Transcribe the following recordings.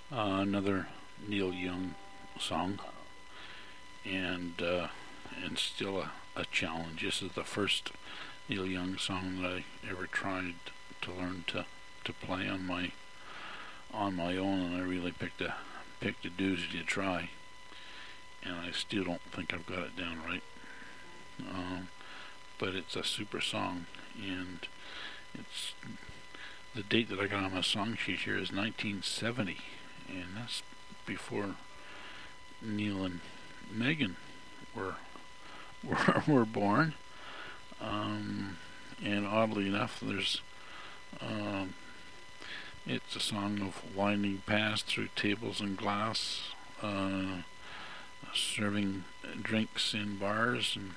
Another Neil Young song, and still a challenge. This is the first Neil Young song that I ever tried to learn to play on my own, and I really picked a doozy to try, and I still don't think I've got it down right. But it's a super song, and it's the date that I got on my song sheet here is 1970, and that's before Neil and Megan were were born. And oddly enough, there's it's a song of winding past through tables and glass, serving drinks in bars, and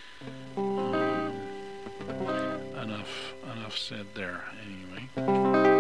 enough said there. Anyway.